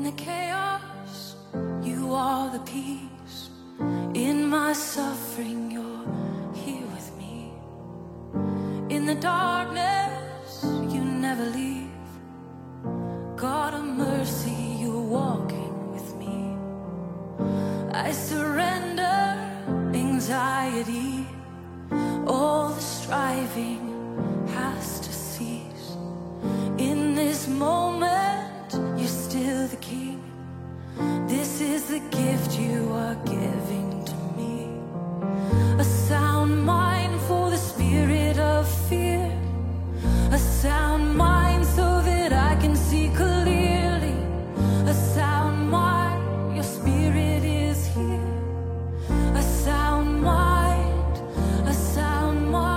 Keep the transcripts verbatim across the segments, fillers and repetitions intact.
the chaos, you are the peace. In my suffering, you're here with me. In the darkness, you never leave. God of mercy, you're walking with me. I surrender anxiety. All the striving has to cease. In this moment, you're still the King. This is the gift you are giving to me. A sound mind for the spirit of fear. A sound mind so that I can see clearly. A sound mind, your spirit is here. A sound mind, a sound mind.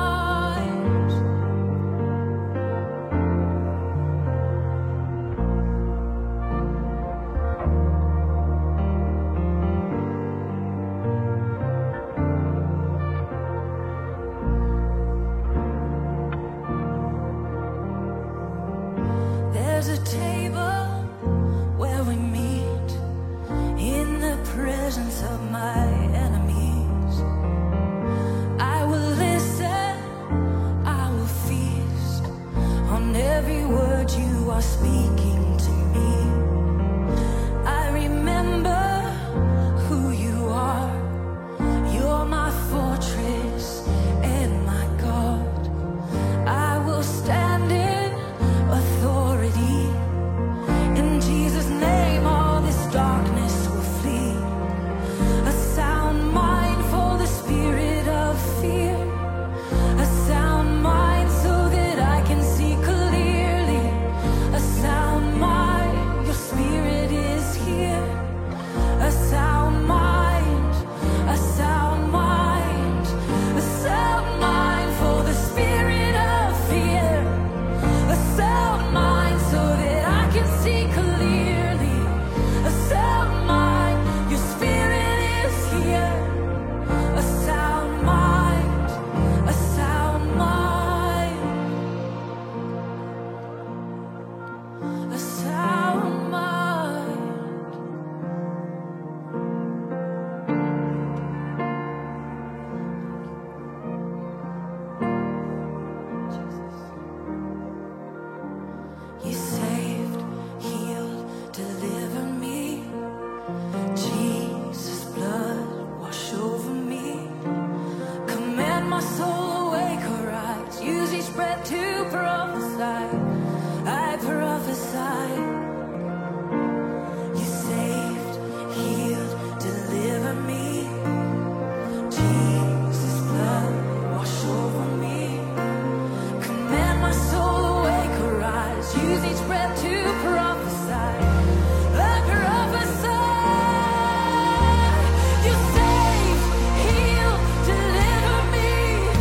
There's a table where we meet in the presence of my enemies. I will listen, I will feast on every word you are speaking to me. I remember who you are. You're my fortress and my God. I will stand in authority. In Jesus' name, all this darkness will flee. A sound mind for the spirit of fear. A sound mind so that I can see clearly. A sound mind, your spirit is here. A sound mind, a sound mind, a sound mind for the spirit of fear. A sound mind so that I can see clearly. A sound mind, your spirit is here. A sound mind, a sound mind, a sound mind. You saved, healed, deliver me. Jesus' blood wash over me. Command my soul awake, arise. Use each breath to prophesy. I prophesy. You saved, healed, deliver me. Jesus' blood wash over me. Command my soul awake, arise. Use each breath to prophesy. I prophesy. You save, heal, deliver me.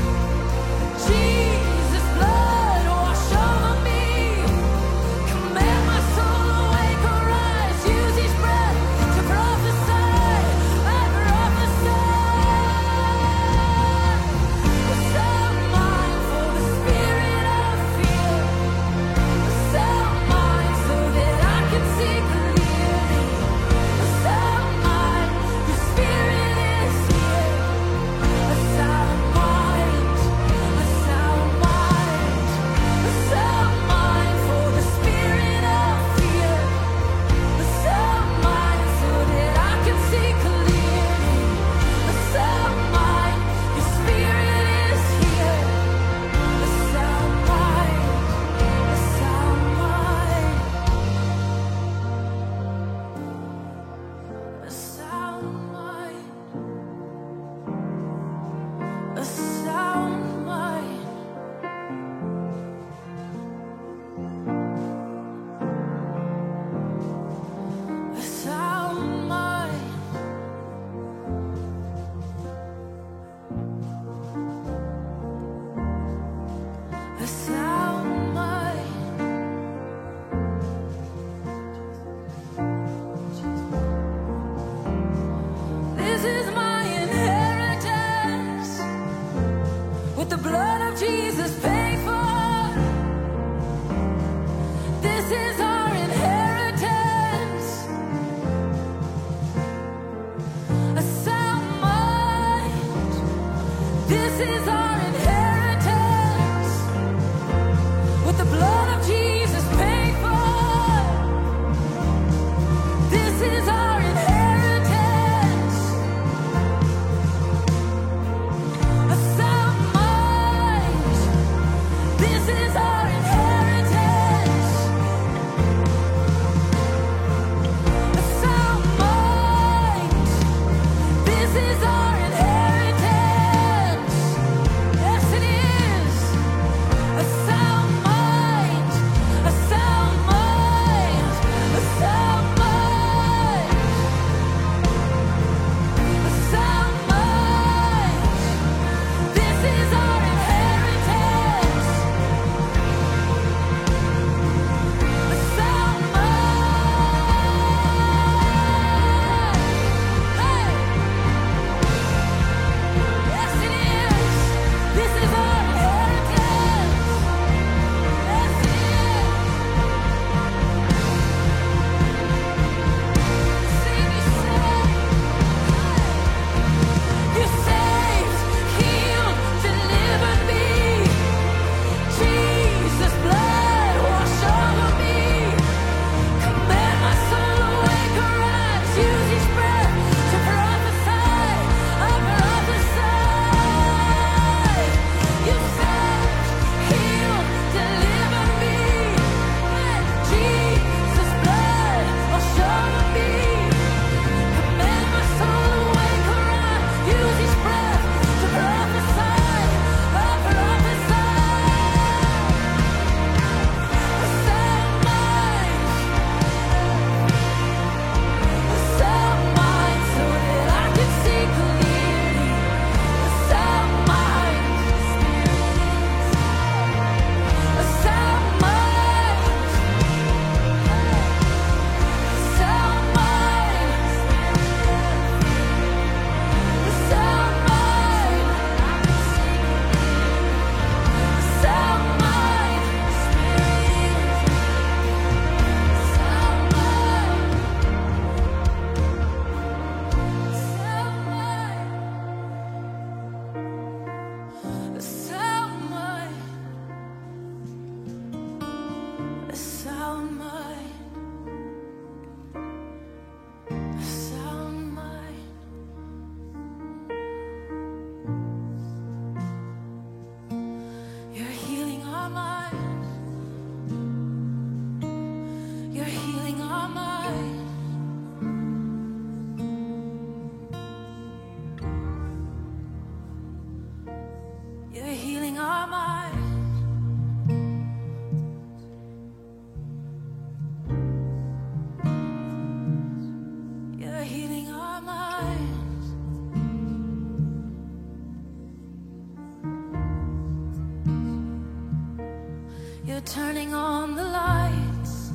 Jesus' blood wash over me. Command my soul awake, arise. Use each breath to prophesy. I prophesy. A sound mind for the spirit of fear. A sound mind so that I can see clearly. A sound mind, your spirit is here. A sound mind, a sound mind, a sound mind for the spirit of fear. A sound mind so that I can see clearly. A sound mind, your spirit is here. A sound mind, a sound mind, a sound mind, a sound mind. A sound mind. A sound mind. This is my inheritance. With the blood of Jesus paid for. This is our inheritance. is our inheritance. With the blood of Jesus paid for. This is our inheritance. A sound mind. This is our inheritance. A sound mind. This is our inheritance. Yes, it is. A sound mind. A sound mind. A sound mind. A sound mind. This is our inheritance. A sound mind. Hey. Yes, it is. This is our inheritance. Yes, it is. Sing, you saved. You saved, healed, delivered me. Jesus' blood wash over me. Command my soul awake, arise. Use each breath to prophesy. I prophesy. You saved, healed, delivered me. Jesus' blood wash over me. Command my soul awake, arise. Use each breath to prophesy. I prophesy. A sound mind. A sound mind so that I can see clearly. A sound mind. A sound mind. A sound mind. A sound mind. A sound mind. Sound mind. A sound mind. A sound mind. A sound mind. You're healing our minds. You're healing our minds. You're healing our minds. You're healing our minds. You're turning on the lights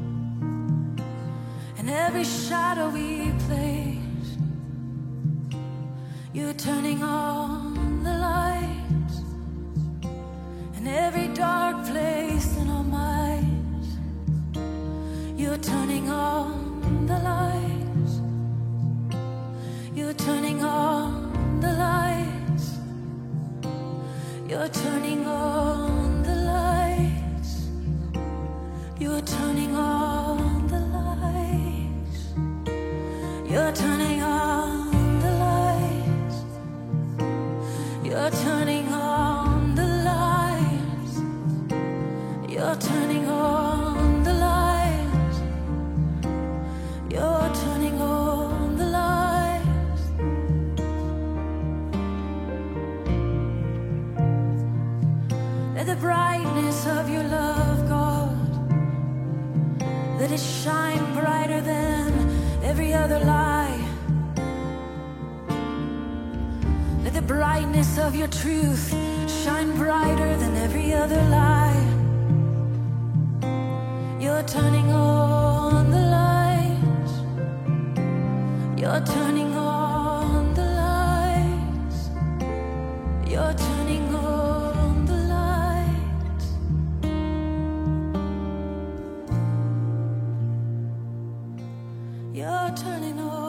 and every shadow we place. You're turning on the lights in every dark place in our minds. You're turning on the lights. You're turning on the lights. You're turning on the lights. You're turning on the lights. You're turning on the lights. You're turning on the lights. You're turning on the lights. You're turning on the lights. Let the brightness of your love, God, let it shine brighter than every other light. Let the brightness of your truth shine brighter than every other light. You're turning on the lights. You're turning on the lights. You're turning on the lights. You're turning on.